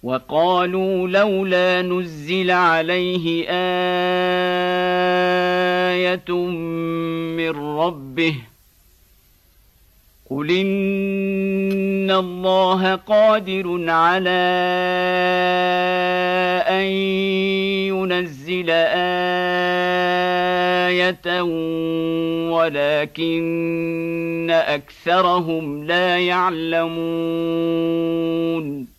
وقالوا لولا نزل عليه آية من ربه قل إن الله قادر على أن ينزل آية ولكن أكثرهم لا يعلمون